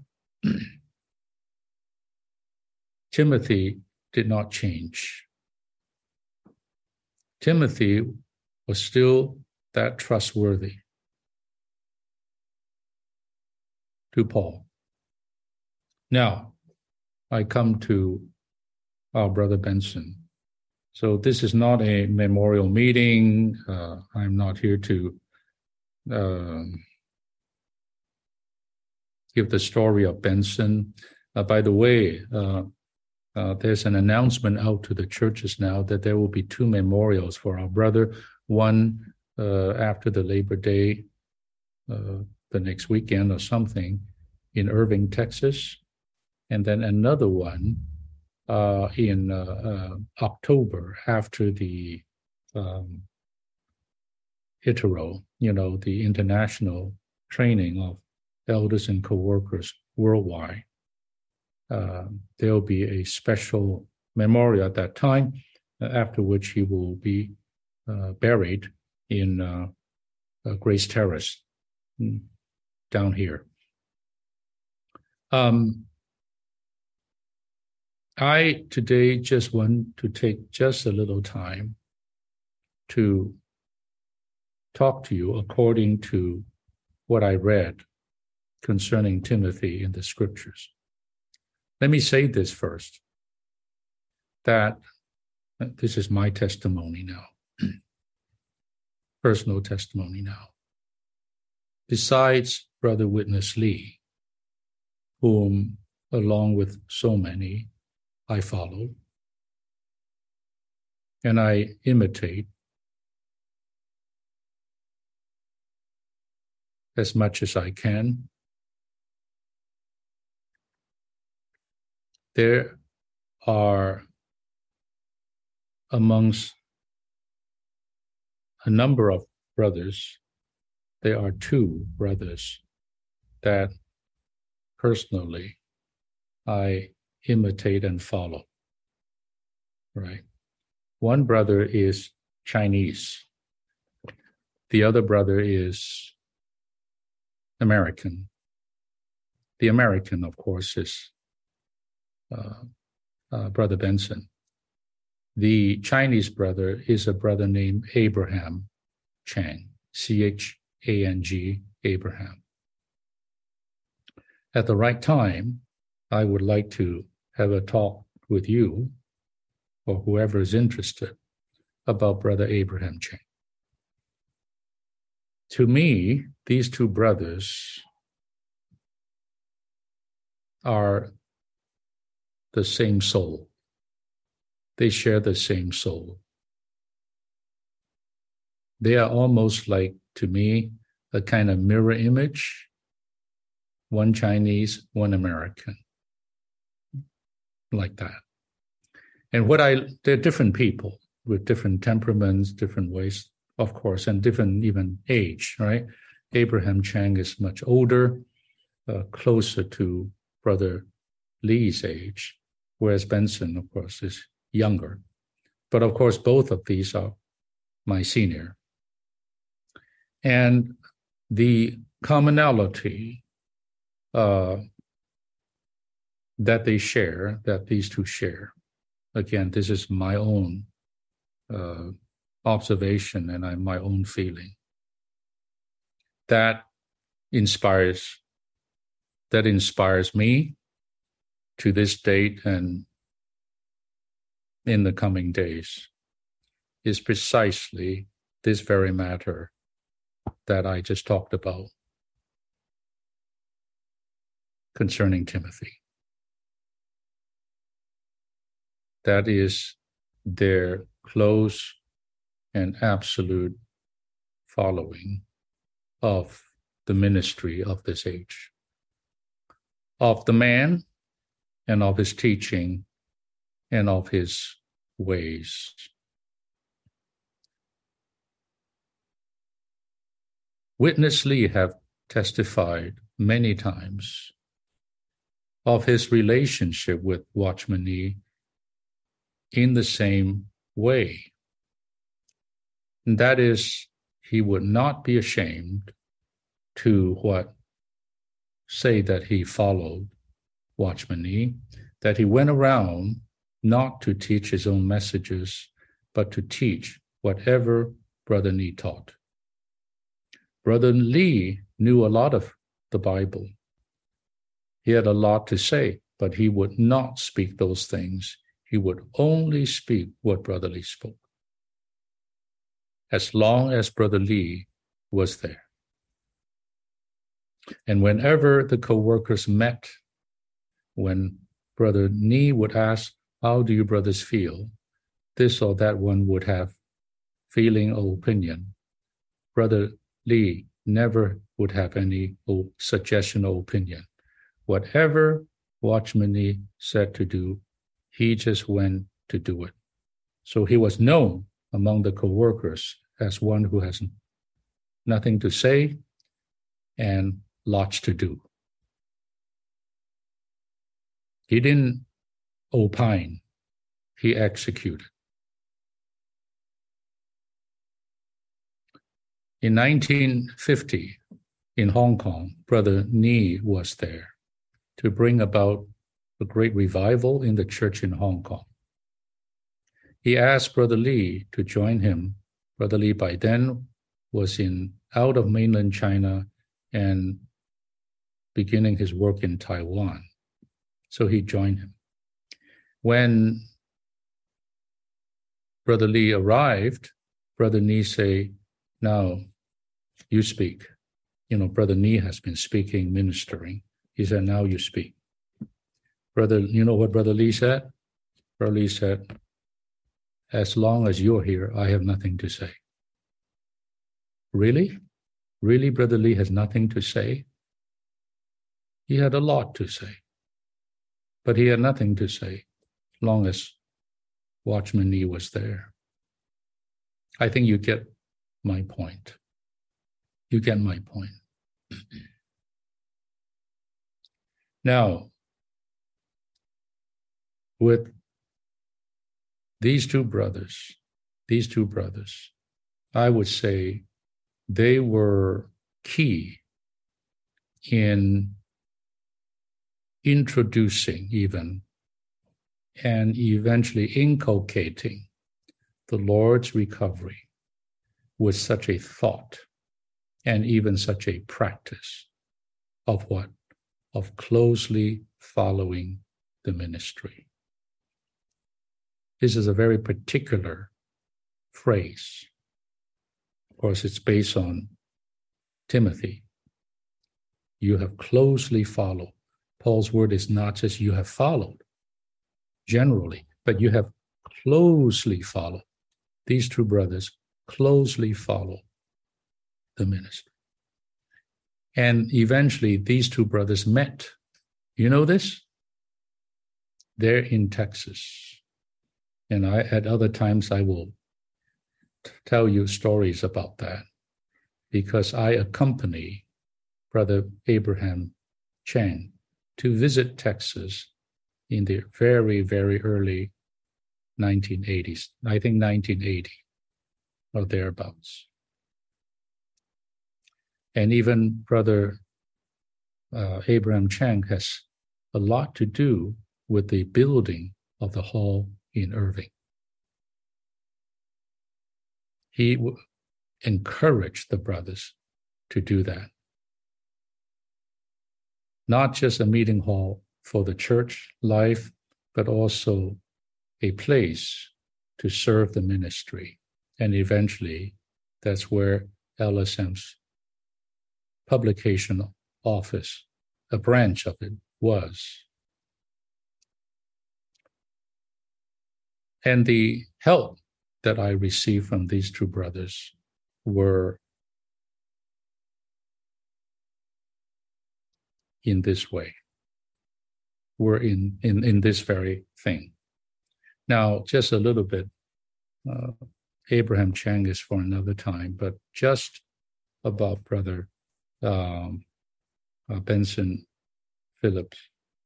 Speaker 1: Timothy did not change. Timothy was still that trustworthy to Paul. Now, I come to our brother Benson. So this is not a memorial meeting. I'm not here to give the story of Benson. By the way, there's an announcement out to the churches now that there will be 2 memorials for our brother. One after the Labor Day, the next weekend or something, in Irving, Texas, and then another one in October after the ITERO, the International Training of Elders and Co-workers worldwide. there will be a special memorial at that time, after which he will be buried in Grace Terrace down here. I today just want to take just a little time to talk to you according to what I read concerning Timothy in the scriptures. Let me say this first, that this is my testimony now, personal testimony now. Besides Brother Witness Lee, whom, along with so many, I follow and I imitate as much as I can, there are amongst a number of brothers, there are two brothers that personally I imitate and follow, right? One brother is Chinese. The other brother is American. The American, of course, is Brother Benson. The Chinese brother is a brother named Abraham Chang, C-H-A-N-G, Abraham. At the right time, I would like to have a talk with you or whoever is interested about Brother Abraham Chang. To me, these two brothers are the same soul. They share the same soul. They are almost like, to me, a kind of mirror image, one Chinese, one American, like that. And they're different people with different temperaments, different ways, of course, and different even age, right? Abraham Chang is much older, closer to Brother Lee's age, whereas Benson, of course, is younger. But of course, both of these are my senior. And the commonality that they share, that these two share, again, this is my own observation and my own feeling, that inspires me to this date and in the coming days, is precisely this very matter that I just talked about concerning Timothy. That is their close and absolute following of the ministry of this age, of the man and of his teaching and of his ways. Witness Lee have testified many times of his relationship with Watchman Nee in the same way. And that is, he would not be ashamed to say that he followed Watchman Nee, that he went around not to teach his own messages, but to teach whatever Brother Nee taught. Brother Lee knew a lot of the Bible. He had a lot to say, but he would not speak those things. He would only speak what Brother Lee spoke, as long as Brother Lee was there. And whenever the co-workers met, when Brother Nee would ask, "How do you brothers feel?" this or that one would have feeling or opinion. Brother Lee never would have any suggestion or opinion. Whatever Watchman Nee said to do, he just went to do it. So he was known among the co-workers as one who has nothing to say and lots to do. He didn't opine, he executed. In 1950, in Hong Kong, Brother Ni was there to bring about a great revival in the church in Hong Kong. He asked Brother Lee to join him. Brother Lee by then was out of mainland China and beginning his work in Taiwan. So he joined him. When Brother Lee arrived, Brother Ni said, now you speak. Brother Ni has been speaking, ministering. He said, now you speak. You know what Brother Lee said? Brother Lee said, as long as you're here, I have nothing to say. Really? Really, Brother Lee has nothing to say? He had a lot to say. But he had nothing to say, as long as Watchman Nee was there. I think you get my point. You get my point. Now, with these two brothers, I would say they were key in introducing even and eventually inculcating the Lord's recovery with such a thought and even such a practice of what? Of closely following the ministry. This is a very particular phrase. Of course, it's based on Timothy. You have closely followed. Paul's word is not just you have followed generally, but you have closely followed. These two brothers closely follow the ministry. And eventually these two brothers met. You know this? They're in Texas. And at other times I will tell you stories about that, because I accompany Brother Abraham Chang to visit Texas in the very, very early 1980s, I think 1980 or thereabouts. And even Brother Abraham Chang has a lot to do with the building of the hall in Irving. He encouraged the brothers to do that. Not just a meeting hall for the church life, but also a place to serve the ministry. And eventually, that's where LSM's publication office, a branch of it, was. And the help that I received from these two brothers were in this way, were in this very thing. Now, just a little bit, Abraham Chang is for another time, but just about Brother Benson Phillips.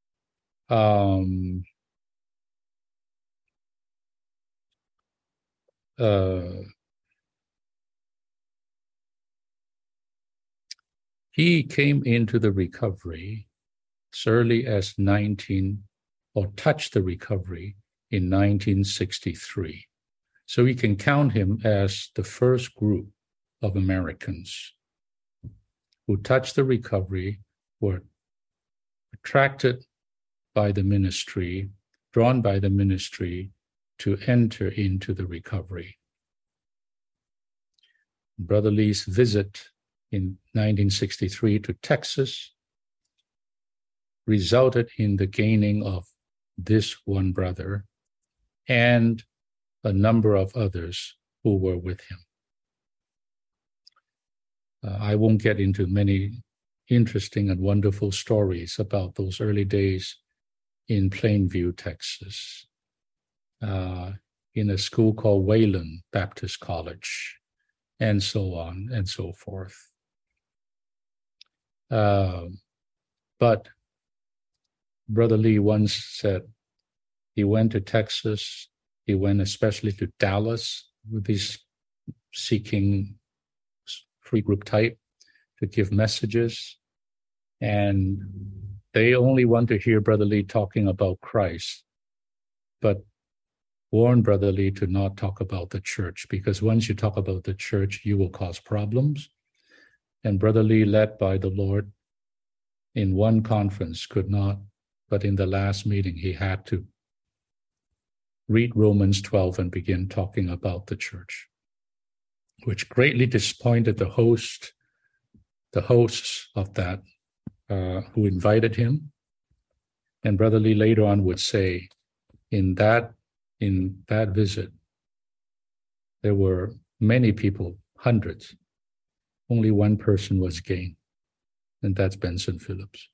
Speaker 1: He came into the recovery as early as touched the recovery in 1963. So we can count him as the first group of Americans who touched the recovery, were attracted by the ministry, drawn by the ministry to enter into the recovery. Brother Lee's visit in 1963 to Texas resulted in the gaining of this one brother and a number of others who were with him. I won't get into many interesting and wonderful stories about those early days in Plainview, Texas, in a school called Wayland Baptist College, and so on and so forth. But Brother Lee once said he went to Texas, he went especially to Dallas with these seeking free group type to give messages. And they only want to hear Brother Lee talking about Christ, but warn Brother Lee to not talk about the church, because once you talk about the church, you will cause problems. And Brother Lee, led by the Lord, in one conference could not, but in the last meeting, he had to read Romans 12 and begin talking about the church, which greatly disappointed the hosts of that who invited him. And Brother Lee later on would say, in that visit, there were many people, hundreds. Only one person was gained, and that's Benson Phillips.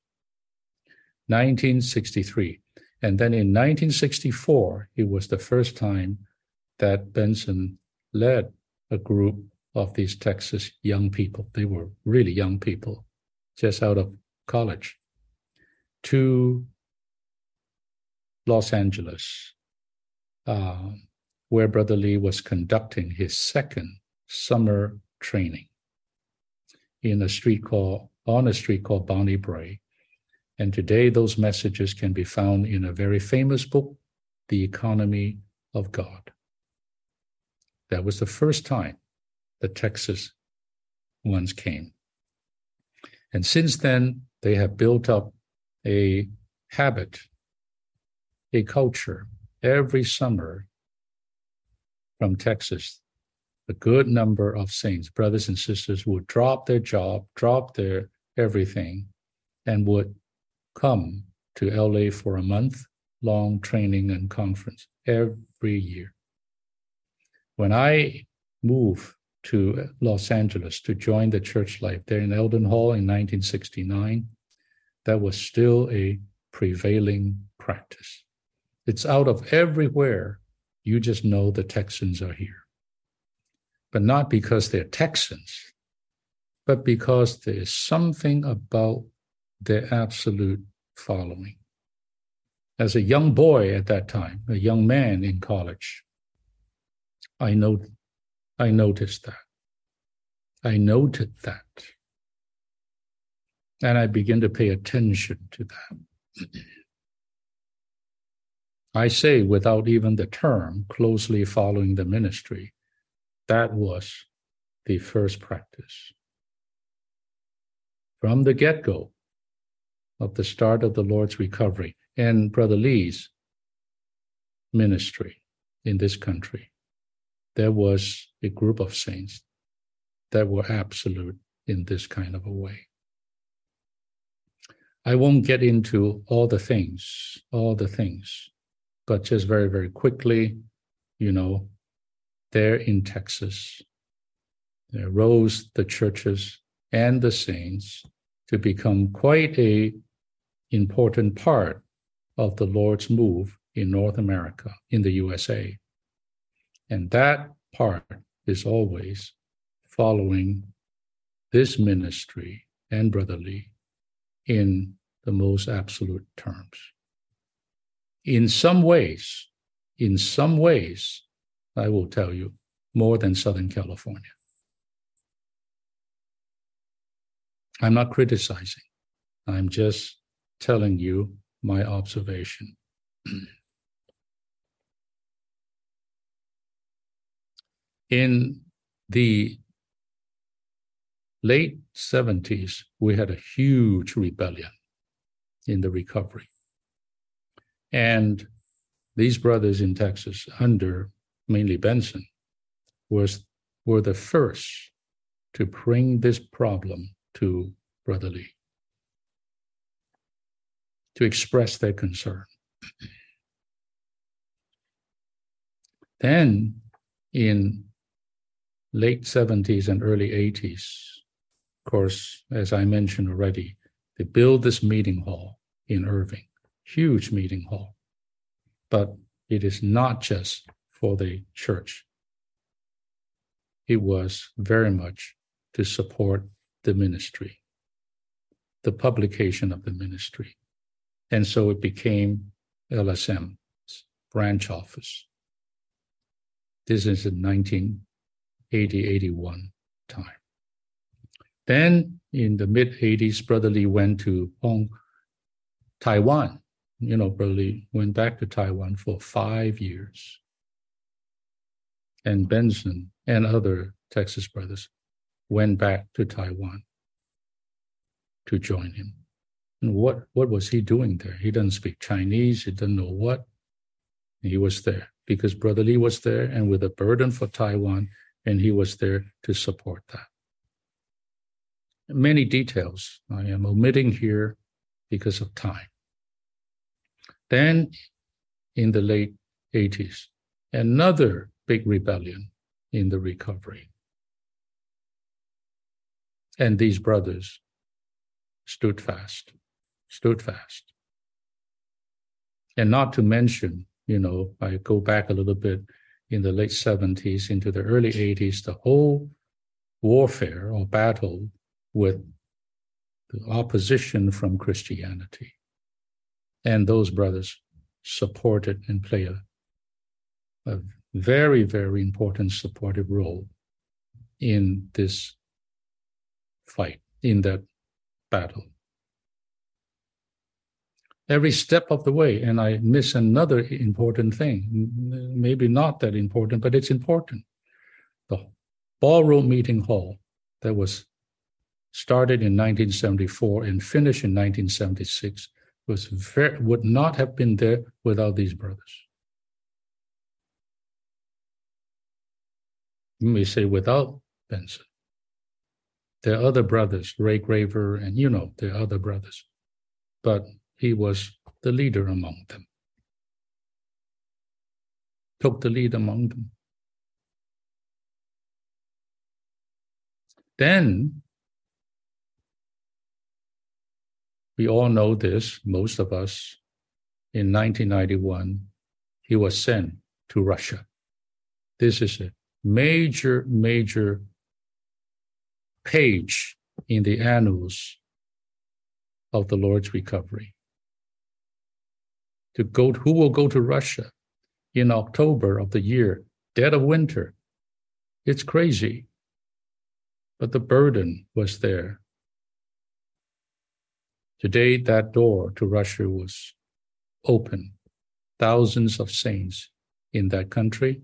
Speaker 1: 1963. And then in 1964, it was the first time that Benson led a group of these Texas young people. They were really young people, just out of college, to Los Angeles, where Brother Lee was conducting his second summer training on a street called Bonnie Brae. And today those messages can be found in a very famous book, The Economy of God. That was the first time the Texas ones came. And since then, they have built up a habit, a culture. Every summer from Texas, a good number of saints, brothers and sisters, would drop their job, drop their everything, and would come to LA for a month-long training and conference every year. When I moved to Los Angeles to join the church life there in Eldon Hall in 1969, that was still a prevailing practice. It's out of everywhere. You just know the Texans are here. But not because they're Texans, but because there is something about their absolute following. As a young boy at that time, a young man in college, I noticed that. I noted that. And I began to pay attention to that. I say, without even the term closely following the ministry, that was the first practice. From the get-go of the start of the Lord's recovery and Brother Lee's ministry in this country, there was a group of saints that were absolute in this kind of a way. I won't get into all the things, but just very, very quickly, there in Texas, there rose the churches and the saints to become quite an important part of the Lord's move in North America, in the USA. And that part is always following this ministry and Brother Lee in the most absolute terms. In some ways, I will tell you, more than Southern California. I'm not criticizing. I'm just telling you my observation. In the late 70s, we had a huge rebellion in the recovery. And these brothers in Texas, under mainly Benson, were the first to bring this problem to Brother Lee, to express their concern. Then in late 70s and early 80s, of course, as I mentioned already, they built this meeting hall in Irving, huge meeting hall. But it is not just for the church. It was very much to support the ministry, the publication of the ministry. And so it became LSM's branch office. This is in 1980-81 time. Then in the mid-80s, Brother Lee went to Taiwan. Brother Lee went back to Taiwan for 5 years. And Benson and other Texas brothers went back to Taiwan to join him. And what was he doing there? He doesn't speak Chinese. He doesn't know what. He was there because Brother Lee was there and with a burden for Taiwan, and he was there to support that. Many details I am omitting here because of time. Then in the late 80s, another big rebellion in the recovery. And these brothers stood fast. And not to mention, I go back a little bit in the late 70s into the early 80s, the whole warfare or battle with the opposition from Christianity. And those brothers supported and played a very, very important supportive role in this fight, in that battle. Every step of the way, and I miss another important thing, maybe not that important, but it's important. The ballroom meeting hall that was started in 1974 and finished in 1976 would not have been there without these brothers. You may say without Benson. There are other brothers, Ray Graver, and there are other brothers. But he was the leader among them. Took the lead among them. Then, we all know this, most of us, in 1991, he was sent to Russia. This is a major, major page in the annals of the Lord's recovery. Who will go to Russia in October of the year, dead of winter? It's crazy. But the burden was there. Today, that door to Russia was open. Thousands of saints in that country.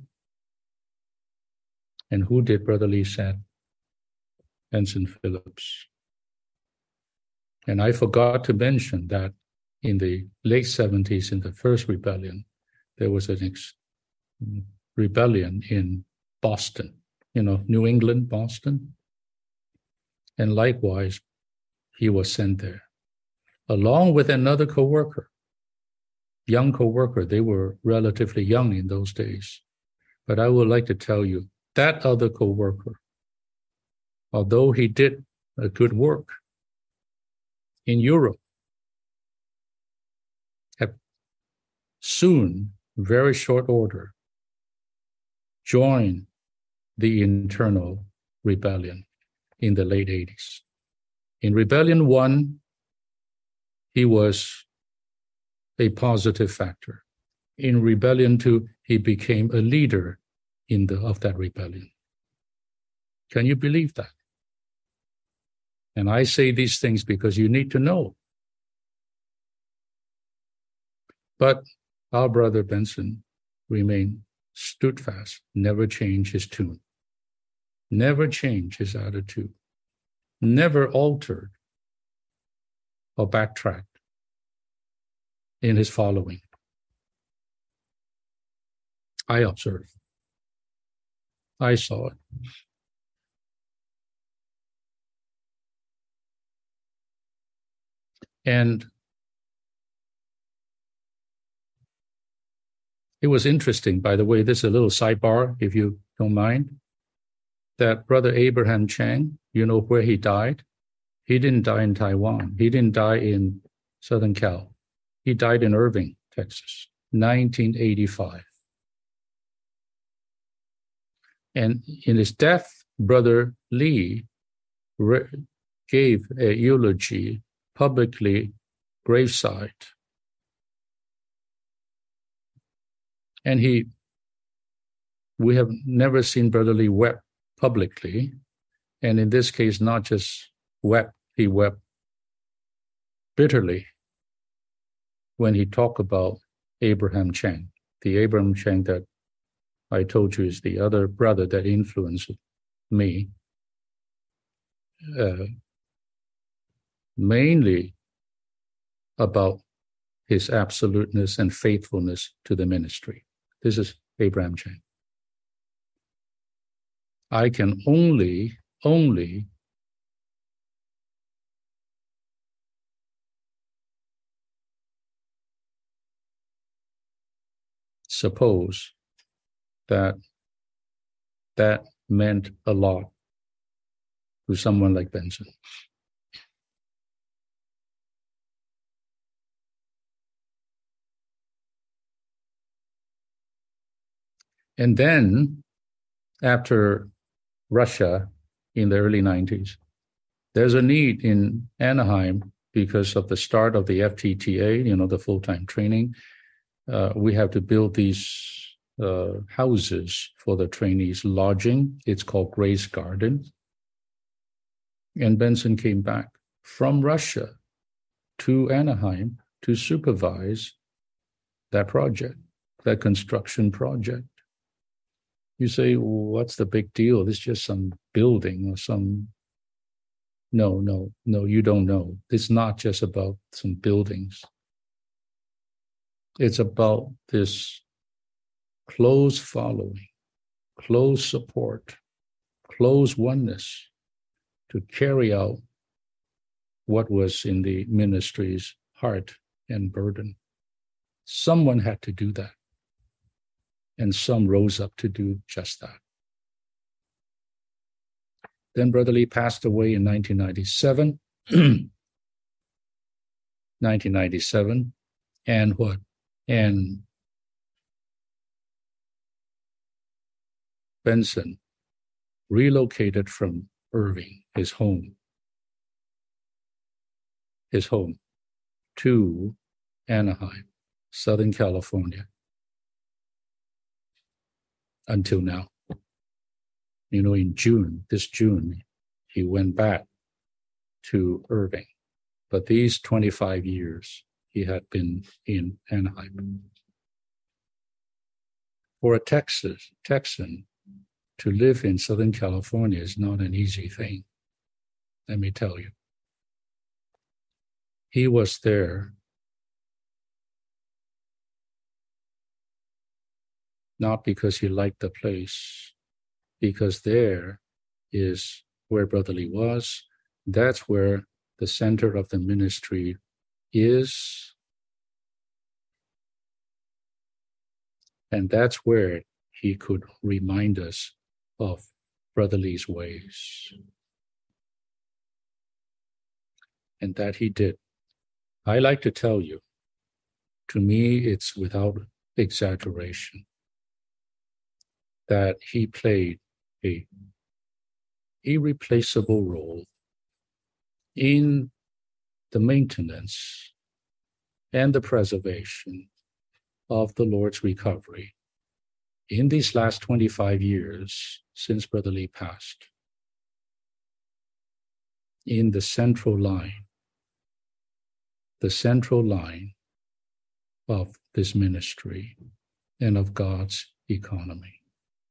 Speaker 1: And who did Brother Lee send? Benson Phillips. And I forgot to mention that in the late 70s, in the first rebellion, there was an rebellion in Boston, New England, Boston. And likewise, he was sent there, along with another co-worker, young co-worker. They were relatively young in those days. But I would like to tell you, that other co-worker, although he did a good work in Europe, have soon, very short order, joined the internal rebellion in the late 80s. In Rebellion 1, he was a positive factor. In Rebellion 2, he became a leader of that rebellion. Can you believe that? And I say these things because you need to know. But our brother Benson stood fast, never changed his tune, never changed his attitude, never altered or backtracked in his following. I observed. I saw it. And it was interesting, by the way, this is a little sidebar, if you don't mind, that Brother Abraham Chang, you know where he died? He didn't die in Taiwan. He didn't die in Southern Cal. He died in Irving, Texas, 1985. And in his death, Brother Lee gave a eulogy publicly, graveside, And we have never seen Brother Lee wept publicly. And in this case, not just wept, he wept bitterly when he talked about Abraham Chang, the Abraham Chang that I told you is the other brother that influenced me, mainly about his absoluteness and faithfulness to the ministry. This is Abraham Chang. I can only suppose that meant a lot to someone like Benson. And then after Russia in the early 90s, there's a need in Anaheim because of the start of the FTTA, the full-time training. We have to build these houses for the trainees, lodging. It's called Grace Garden. And Benson came back from Russia to Anaheim to supervise that project, that construction project. You say, well, what's the big deal? It's just some building or some... No, you don't know. It's not just about some buildings. It's about this close following, close support, close oneness to carry out what was in the ministry's heart and burden. Someone had to do that. And some rose up to do just that. Then Brother Lee passed away in 1997. 1997. And what? And Benson relocated from Irving, his home, to Anaheim, Southern California, until now. In this June, he went back to Irving. But these 25 years, he had been in Anaheim. For a Texan to live in Southern California is not an easy thing, let me tell you. He was there not because he liked the place, because there is where Brother Lee was. That's where the center of the ministry is. And that's where he could remind us of Brother Lee's ways. And that he did. I like to tell you, to me, it's without exaggeration, that he played an irreplaceable role in the maintenance and the preservation of the Lord's recovery in these last 25 years since Brother Lee passed, in the central line of this ministry and of God's economy.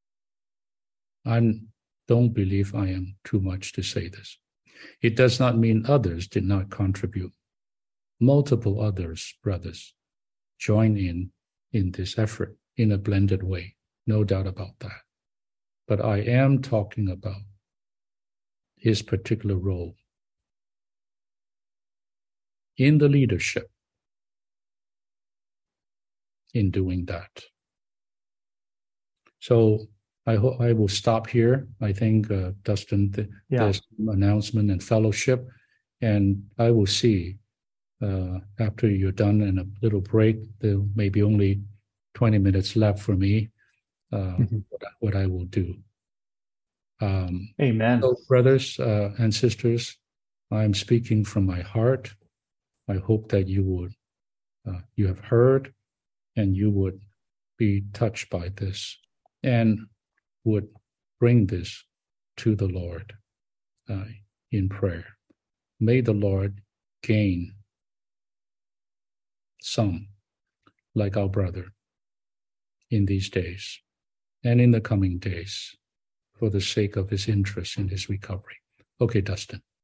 Speaker 1: I don't believe I am too much to say this. It does not mean others did not contribute. Multiple others, brothers, join in this effort in a blended way, no doubt about that. But I am talking about his particular role in the leadership in doing that. So I hope I will stop here. I think, Dustin, there's an announcement and fellowship, and I will see after you're done in a little break, there may be only 20 minutes left for me, what I will do.
Speaker 2: Amen.
Speaker 1: So, brothers and sisters, I'm speaking from my heart. I hope that you have heard and you would be touched by this and would bring this to the Lord in prayer. May the Lord gain some like our brother in these days and in the coming days for the sake of his interest in his recovery. Okay, Dustin.